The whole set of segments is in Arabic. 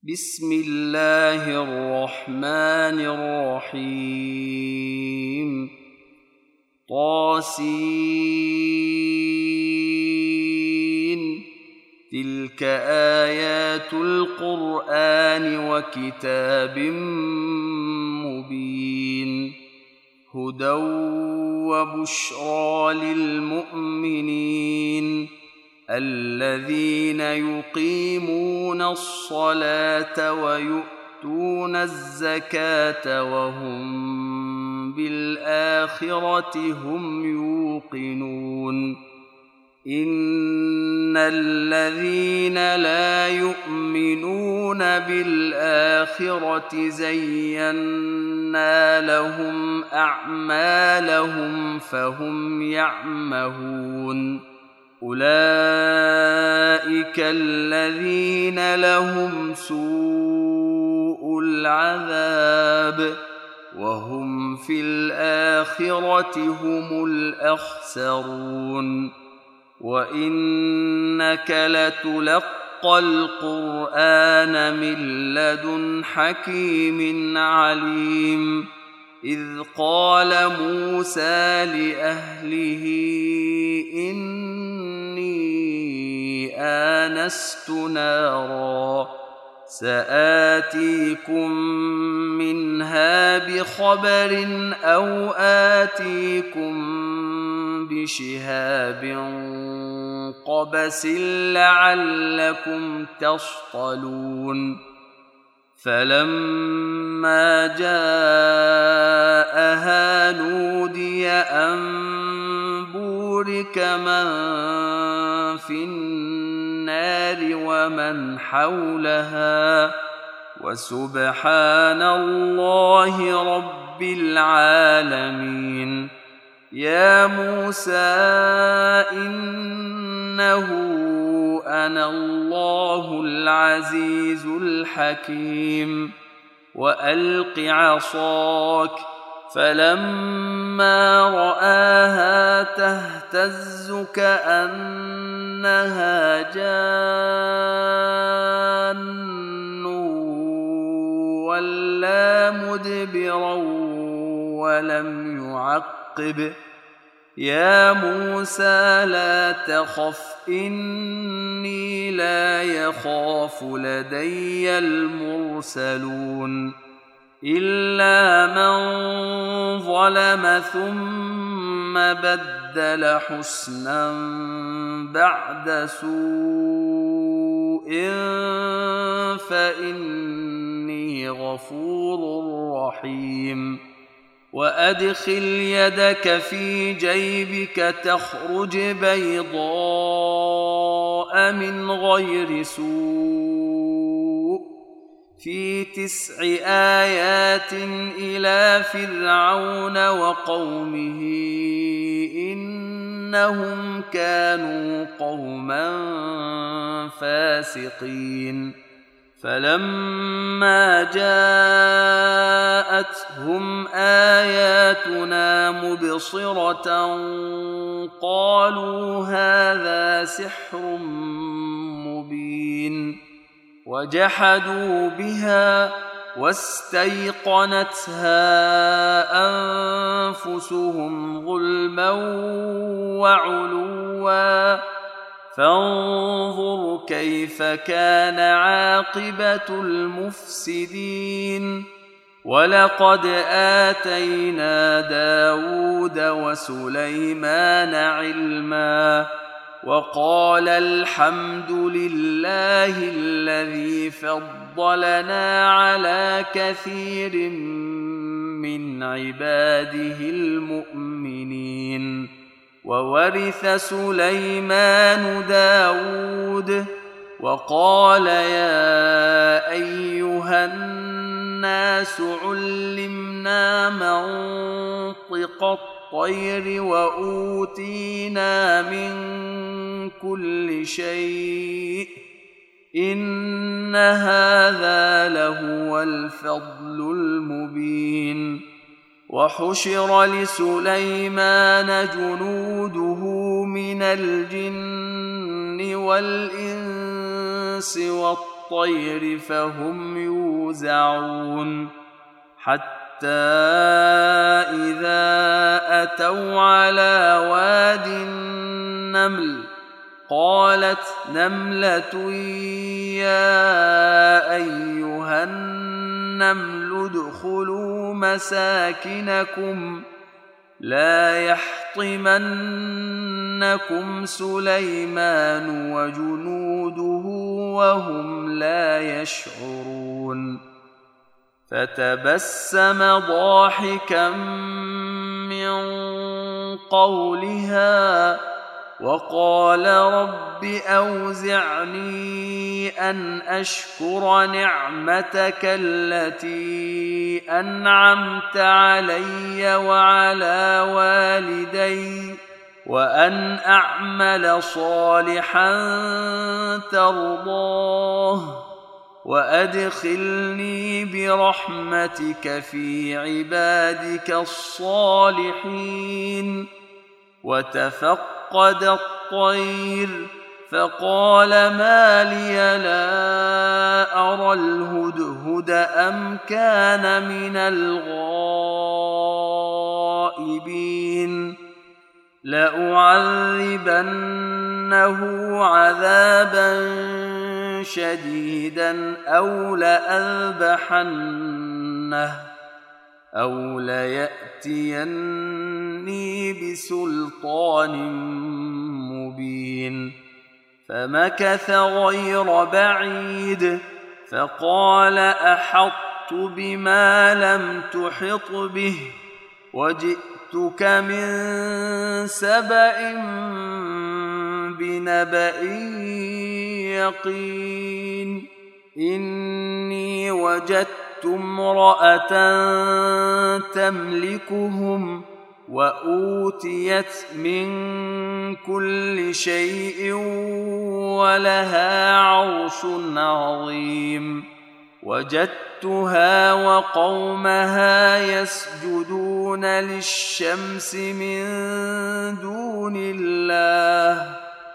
بسم الله الرحمن الرحيم طاسين تلك آيات القرآن وكتاب مبين هدى وبشرى للمؤمنين الذين يقيمون الصلاة ويؤتون الزكاة وهم بالآخرة هم يوقنون إن الذين لا يؤمنون بالآخرة زينا لهم أعمالهم فهم يعمهون أولئك الذين لهم سوء العذاب وهم في الآخرة هم الأخسرون وإنك لتلقى القرآن من لدن حكيم عليم إذ قال موسى لأهله إني آنست نارا سآتيكم منها بخبر أو آتيكم بشهاب قبس لعلكم تصطلون فلما جاءها نودي أن بورك من في النار ومن حولها وسبحان الله رب العالمين يا موسى إنه أنا الله العزيز الحكيم وألق عصاك فلما رآها تهتز كأنها جان ولا مدبرا ولم يعقب يا موسى لا تخف إني لا يخاف لدي المرسلون إلا من ظلم ثم بدل حسنا بعد سوء فإني غفور رحيم وأدخل يدك في جيبك تخرج بيضاء من غير سوء في 9 آيات إلى فرعون وقومه إنهم كانوا قوما فاسقين فلما جاءتهم آياتنا مبصرة قالوا هذا سحر مبين وجحدوا بها واستيقنتها أنفسهم ظلما وعلوا فانظر كيف كان عاقبة المفسدين ولقد آتينا داود وسليمان علما وقال الحمد لله الذي فضلنا على كثير من عباده المؤمنين وورث سليمان داود وقال يا أيها الناس علمنا منطق الطير وأوتينا من كل شيء إن هذا لهو الفضل المبين وحشر لسليمان جنوده من الجن والإنس والطير والطير فهم يوزعون حتى إذا أتوا على واد النمل قالت نملة يا أيها النمل ادخلوا مساكنكم لا يحطمنكم سليمان وجنوده وهم لا يشعرون فتبسم ضاحكا من قولها وقال رب أوزعني أن أشكر نعمتك التي أنعمت علي وعلى والدي وأن أعمل صالحا ترضاه وأدخلني برحمتك في عبادك الصالحين وتفقد الطير فقال ما لي لا أرى الهدهد أم كان من الغائبين لأعذبنه عذابا شديدا أو لأذبحنه أو ليأتيني بسلطان مبين فمكث غير بعيد فقال أحطت بما لم تحط به وجئتك من سبأ بنبأ يقين إني وجدت امرأة تملكهم وأوتيت من كل شيء ولها عرش عظيم وجدتها وقومها يسجدون للشمس من دون الله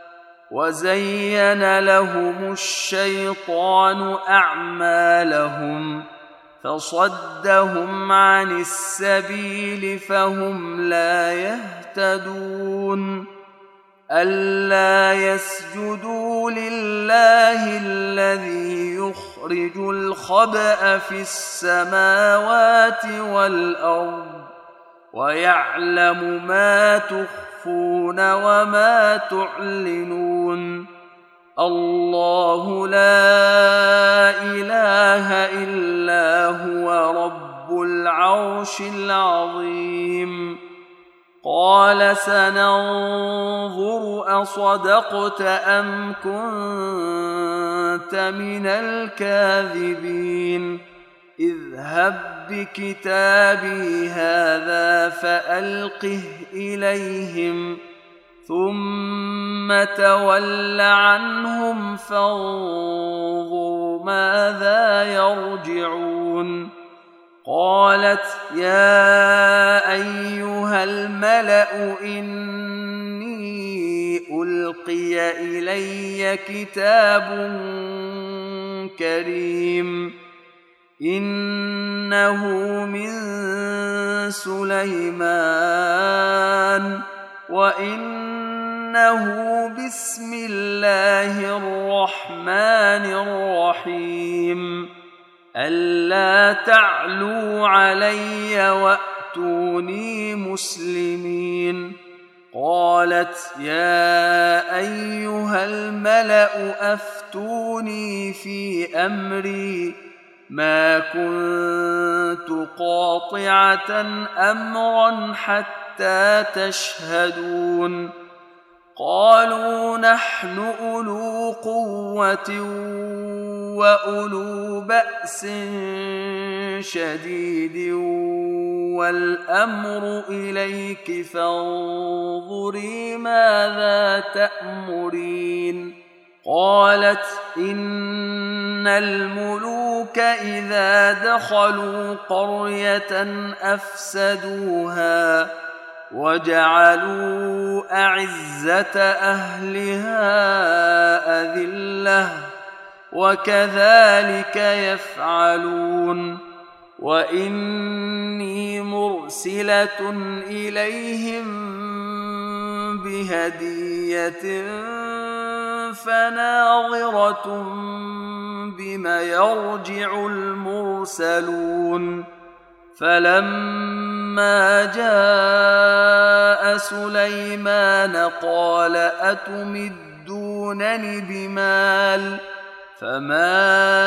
وزين لهم الشيطان أعمالهم فصدهم عن السبيل فهم لا يهتدون ألا يسجدوا لله الذي يخرج الخبأ في السماوات والأرض ويعلم ما تخفون وما تعلنون الله لا إله إلا هو رب العرش العظيم قال سننظر أصدقت أم كنت من الكاذبين اذهب بكتابي هذا فألقه إليهم ثم تول عنهم فانظر ماذا يرجعون قالت يا أيها الملأ إني ألقي إلي كتاب كريم إنه من سليمان وإنه بسم الله الرحمن الرحيم ألا تعلوا علي وأتوني مسلمين قالت يا أيها الملأ أفتوني في أمري ما كنت قاطعة أمرا حتى تشهدون قالوا نحن أولو قوة وأولو بأس شديد والأمر إليك فانظري ماذا تأمرين قالت إن الملوك إذا دخلوا قرية أفسدوها وجعلوا أعزة أهلها أذلة وكذلك يفعلون وإني مرسلة إليهم بهدية فناظرة بما يرجع المرسلون فلما جاء سليمان قال أتمدونني بمال فما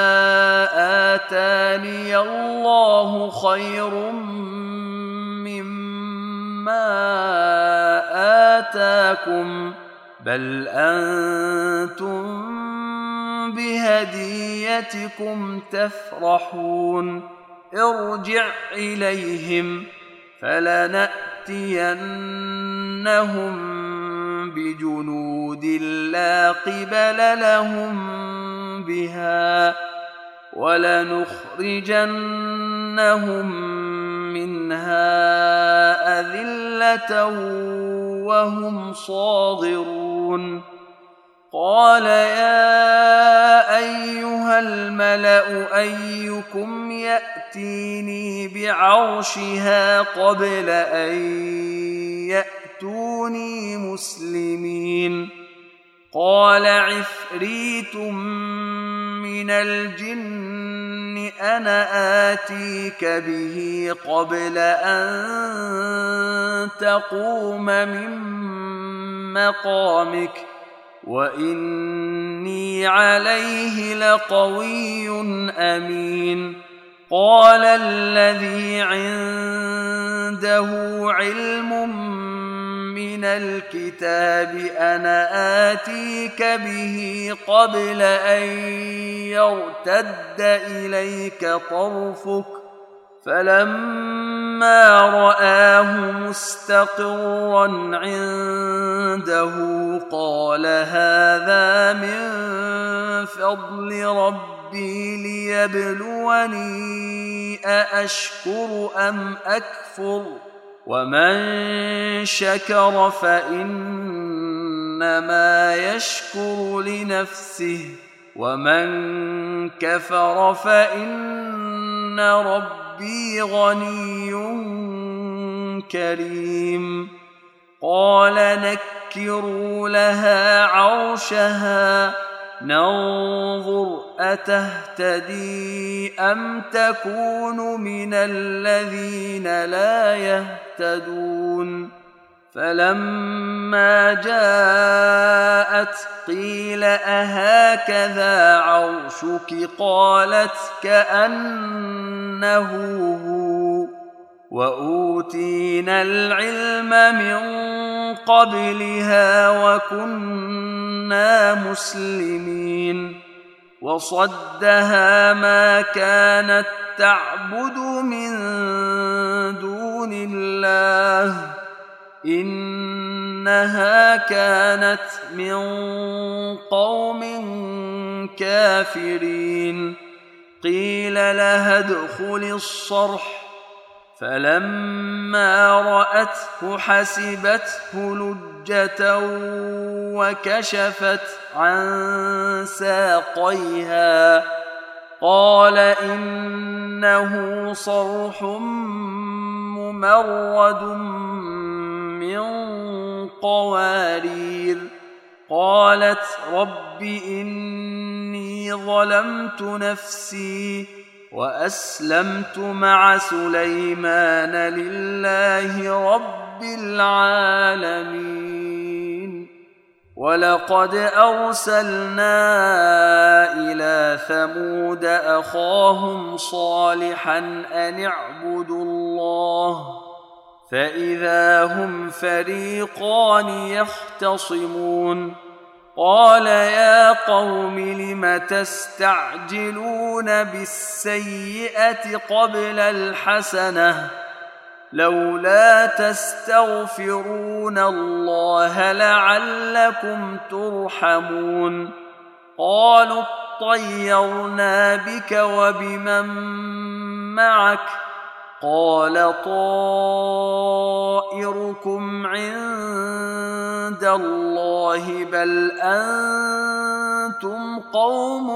آتاني الله خير مما آتاكم بل أنتم بهديتكم تفرحون ارجع إليهم فلنأتينهم بجنود لا قبل لهم بها ولنخرجنهم منها أذلة وهم صاغرون قال يا أيها الملأ أيكم يأتيني بعرشها قبل أن يأتوني مسلمين قال عفريت من الجن أنا آتيك به قبل أن تقوم من مقامك وإني عليه لقوي أمين قال الذي عنده علم من الكتاب أنا آتيك به قبل أن يرتد إليك طرفك فلما رآه مستقرا عنده قال هذا من فضل ربي ليبلوني أأشكر أم أكفر ومن شكر فإنما يشكر لنفسه ومن كفر فإن ربي غني كريم قال نكروا لها عرشها ننظر أتهتدي أم تكون من الذين لا يهتدون فلما جاءت قيل أهكذا عرشك قالت كأنه هو وأوتينا العلم من قبلها وكنا مسلمين وصدها ما كانت تعبد من دون الله إنها كانت من قوم كافرين قيل لها ادخل الصرح فلما رأته حسبته لجة وكشفت عن ساقيها قال إنه صرح ممرد من قوارير قالت رب إني ظلمت نفسي وأسلمت مع سليمان لله رب العالمين ولقد أرسلنا إلى ثمود أخاهم صالحا أن اعبدوا الله فإذا هم فريقان يختصمون قال يا قوم لم تستعجلون بالسيئة قبل الحسنة لولا تستغفرون الله لعلكم ترحمون قالوا اطيرنا بك وبمن معك قال طائركم عند الله بل أنتم قوم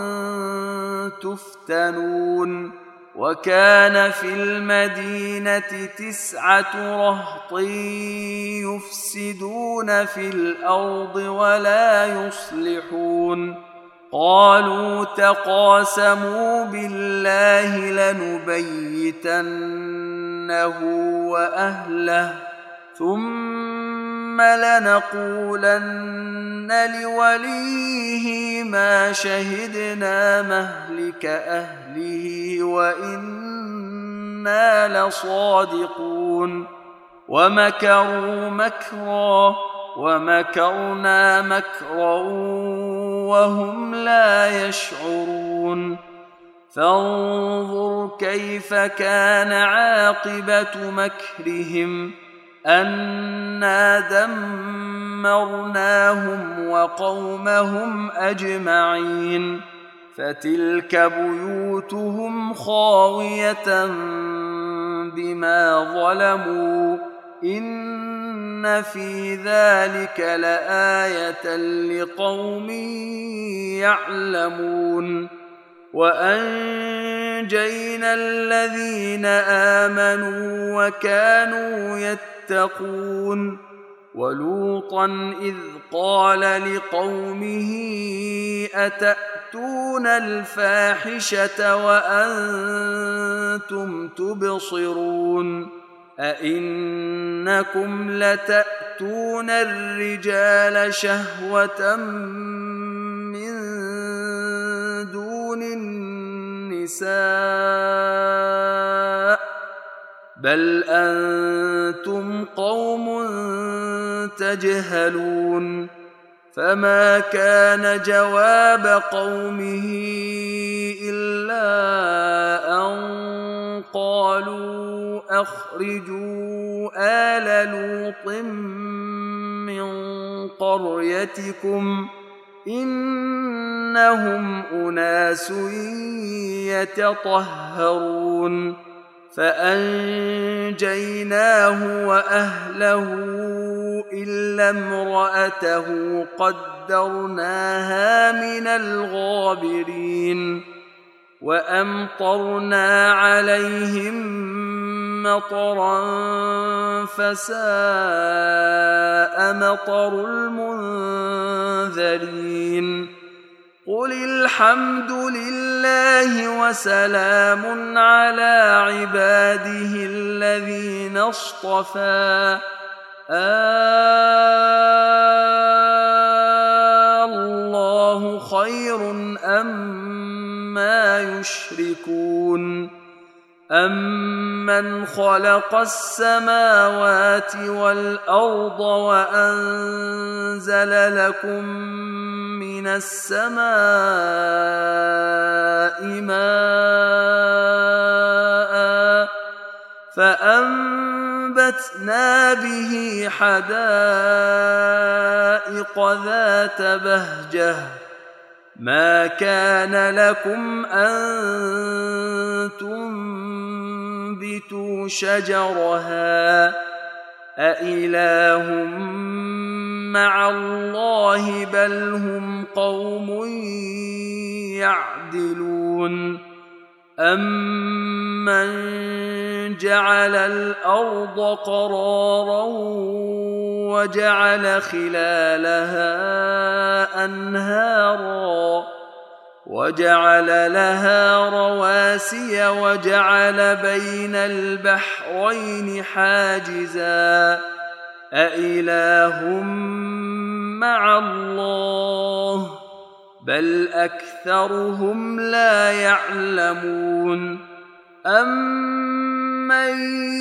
تفتنون وكان في المدينة 9 رهط يفسدون في الأرض ولا يصلحون قالوا تقاسموا بالله لنبيتنه وأهله ثم لنقولن لوليه ما شهدنا مهلك أهله وإنا لصادقون ومكروا مكرا ومكرنا مكرا وهم لا يشعرون فانظر كيف كان عاقبة مكرهم أنا دمرناهم وقومهم أجمعين فتلك بيوتهم خاوية بما ظلموا إن في ذلك لآية لقوم يعلمون وأنجينا الذين آمنوا وكانوا يتقون ولوطا إذ قال لقومه أتأتون الفاحشة وأنتم تبصرون أئنكم لتأتون الرجال شهوة من دون النساء بل أنتم قوم تجهلون فما كان جواب قومه إلا أن قالوا أخرجوا آل لوط من قريتكم إنهم أناس يتطهرون فأنجيناه وأهله إلا امرأته قدرناها من الغابرين وأمطرنا عليهم مطرا فساء مطر المنذرين قل الحمد لله وسلام على عباده الذين اصطفى الله خير أما يشركون أمن خلق السماوات والأرض وأنزل لكم من السماء ماء فأنبتنا به حدائق ذات بهجة ما كان لكم أن تنبتوا شجرها أإله مع الله بل هم قوم يعدلون أمن جعل الأرض قرارا وجعل خلالها أنهارا وجعل لها رواسي وجعل بين البحرين حاجزا أإله مع الله بل أكثرهم لا يعلمون أمن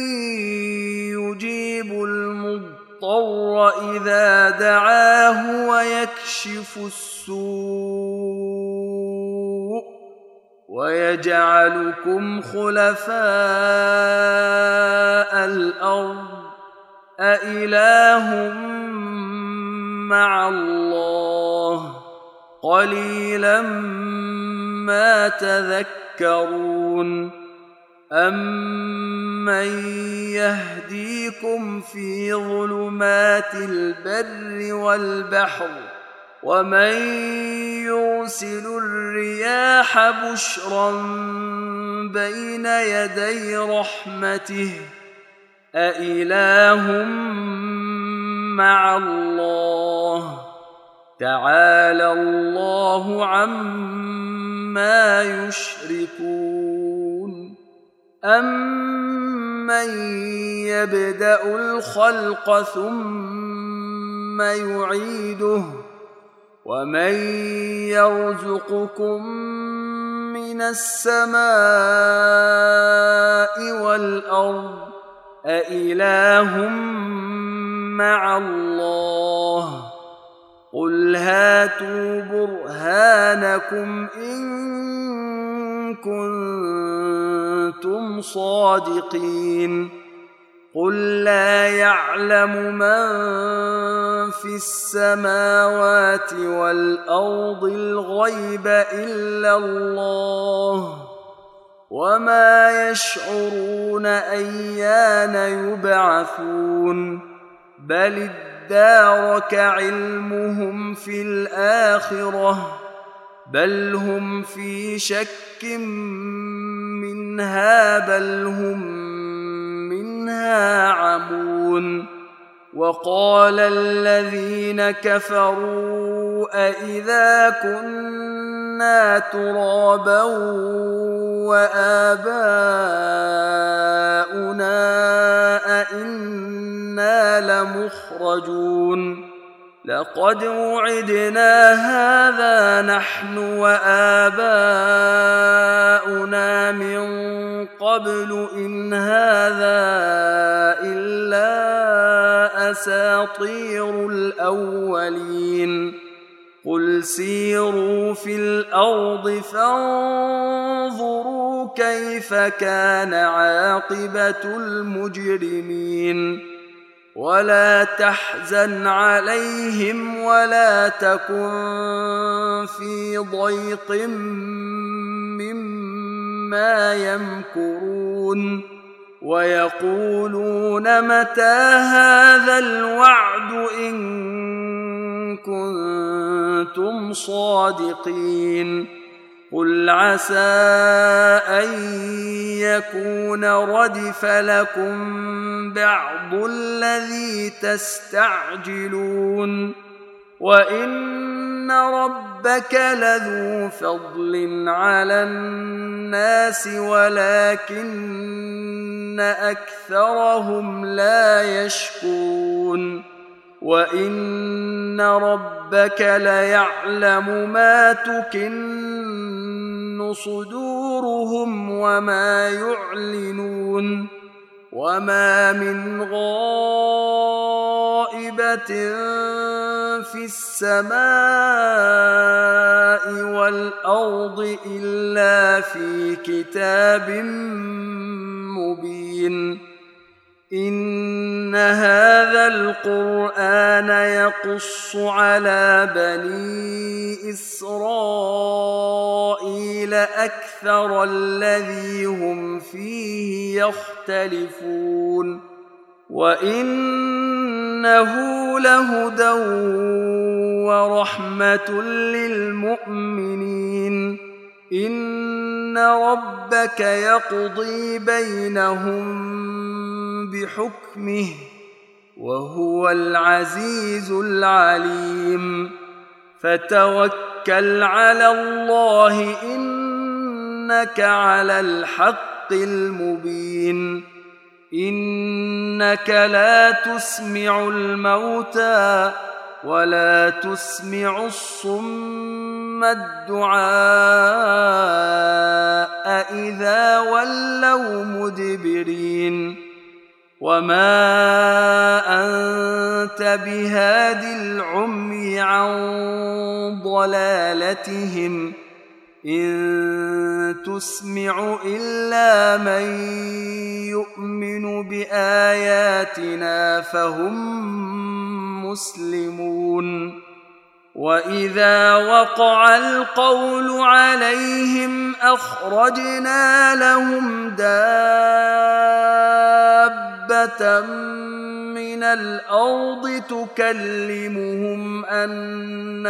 يجيب المضطر إذا دعاه ويكشف السوء ويجعلكم خلفاء الأرض أإله مع الله قليلا ما تذكرون أَمَّن يَهْدِيكُمْ فِي ظُلُمَاتِ الْبَرِّ وَالْبَحْرِ وَمَن يُرْسِلُ الرِّيَاحَ بُشْرًا بَيْنَ يَدَيْ رَحْمَتِهِ أَإِلَٰهٌ مَّعَ اللَّهِ تَعَالَى اللَّهُ عَمَّا يُشْرِكُونَ أَمَّن يَبْدَأُ الْخَلْقَ ثُمَّ يُعِيدُهُ وَمَن يَرْزُقُكُم مِّنَ السَّمَاءِ وَالْأَرْضِ أَإِلَٰهٌ مَّعَ اللَّهِ قُلْ هَاتُوا بُرْهَانَكُمْ إِن كُنتُمْ صَادِقِينَ قُل لَّا يَعْلَمُ مَن فِي السَّمَاوَاتِ وَالْأَرْضِ الْغَيْبَ إِلَّا اللَّهُ وَمَا يَشْعُرُونَ أَيَّانَ يُبْعَثُونَ بَلِ ادَّارَكَ عِلْمُهُمْ فِي الْآخِرَةِ بَلْ هُمْ فِي شَكٍّ مِّنْهَا بَلْ هُمْ مِنْهَا عَمُونَ وَقَالَ الَّذِينَ كَفَرُوا أَإِذَا كُنَّا تُرَابًا وَآبَاؤُنَا أَإِنَّا لَمُخْرَجُونَ لَقَدْ وُعِدْنَا هَٰذَا نَحْنُ وَآبَاؤُنَا مِن قَبْلُ إِنْ هَٰذَا إِلَّا أَسَاطِيرُ الْأَوَّلِينَ قُلْ سِيرُوا فِي الْأَرْضِ فَانظُرُوا كَيْفَ كَانَ عَاقِبَةُ الْمُجْرِمِينَ وَلَا تَحْزَنْ عَلَيْهِمْ وَلَا تَكُن فِي ضَيْقٍ مِّمَّا يَمْكُرُونَ وَيَقُولُونَ مَتَىٰ هَٰذَا الْوَعْدُ إِن كُنتُمْ صَادِقِينَ قُلْ عَسَىٰ أَن يَكُونَ رَدِفَ لَكُم بَعْضُ الَّذِي تَسْتَعْجِلُونَ وَإِنَّ رَبَّكَ لَذُو فَضْلٍ عَلَى النَّاسِ وَلَٰكِنَّ أَكْثَرَهُمْ لَا يَشْكُرُونَ وَإِنَّ رَبَّكَ لَيَعْلَمُ مَا تُكِنُّ صُدُورُهُمْ وَمَا يُعْلِنُونَ وَمَا مِنْ غَائِبَةٍ فِي السَّمَاءِ وَالْأَرْضِ إِلَّا فِي كِتَابٍ مُّبِينٍ إِنَّ هَٰذَا الْقُرْآنَ يَقُصُّ عَلَىٰ بَنِي إِسْرَائِيلَ أَكْثَرَ الَّذِي هُمْ فِيهِ يَخْتَلِفُونَ وَإِنَّهُ لَهُدًى وَرَحْمَةٌ لِّلْمُؤْمِنِينَ إِنَّ رَبَّكَ يَقْضِي بَيْنَهُم بِحُكْمِهِ وَهُوَ الْعَزِيزُ الْعَلِيمُ فَتَوَكَّلْ عَلَى اللَّهِ إِنَّكَ عَلَى الْحَقِّ الْمُبِينِ إِنَّكَ لا تسمع الموتى ولا تسمع الصم الدعاء إذا ولوا مدبرين وما أنت بهاد العمي عن ضلالتهم إن تسمع إلا من يؤمن بآياتنا فهم مسلمون وإذا وقع القول عليهم أخرجنا لهم دابة من الأرض تكلمهم أن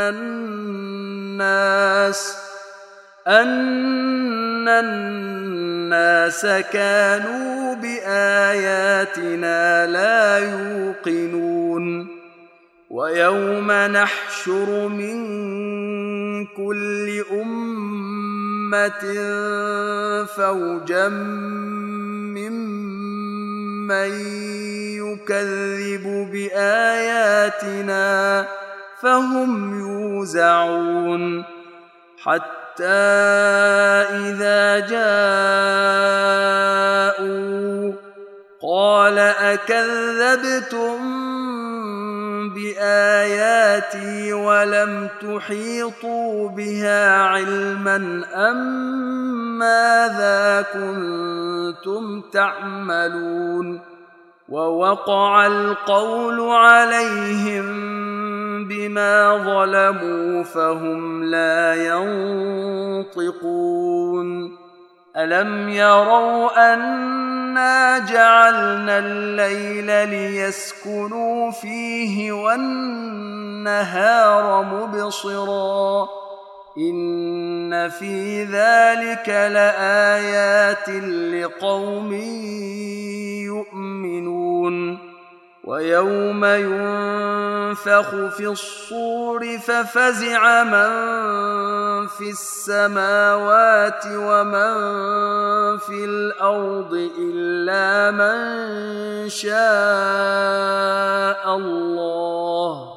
الناس كانوا بآياتنا لا يوقنون ويوم نحشر من كل أمة فوجا ممن يكذب بآياتنا فهم يوزعون حتى إذا جاءوا قال أكذبتم بآياتي ولم تحيطوا بها علما أم ماذا كنتم تعملون ووقع القول عليهم بما ظلموا فهم لا ينطقون ألم يروا أنا جعلنا الليل ليسكنوا فيه والنهار مبصرا إن في ذلك لآيات لقوم يؤمنون ويوم ينفخ في الصور ففزع من في السماوات ومن في الأرض إلا من شاء الله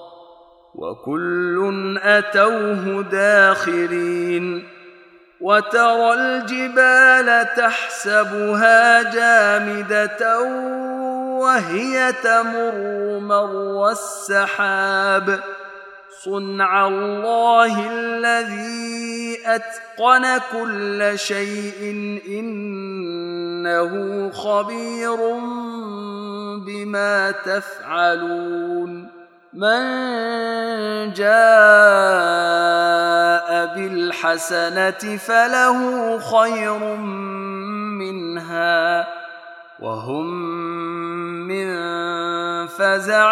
وكل أتوه داخرين وترى الجبال تحسبها جامدة وهي تمر مر السحاب صنع الله الذي أتقن كل شيء إنه خبير بما تفعلون من جاء بالحسنة فله خير منها وهم من فزع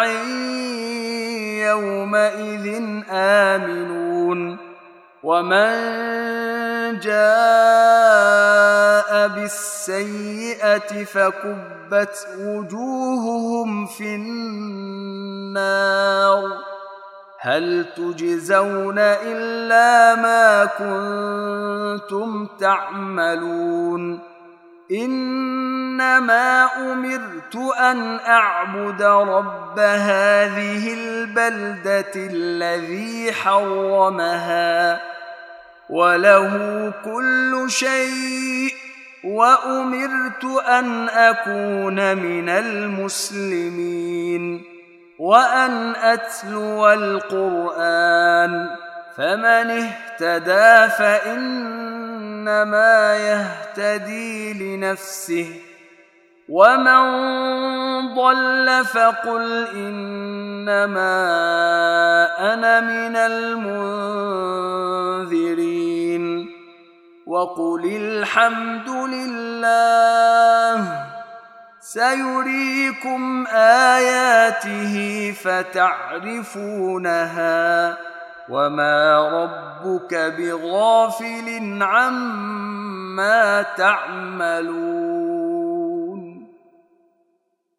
يومئذ آمنون ومن جاء بالسيئة فكبت وجوههم في النار هل تجزون إلا ما كنتم تعملون إنما أمرت أن أعبد رب هذه البلدة الذي حرمها وله كل شيء وأمرت أن أكون من المسلمين وأن أتلو القرآن فمن اهتدى فإنما يهتدي لنفسه ومن ضل فقل إنما أنا من المنذرين وقل الحمد لله سيريكم آياته فتعرفونها وما ربك بغافل عما تعملون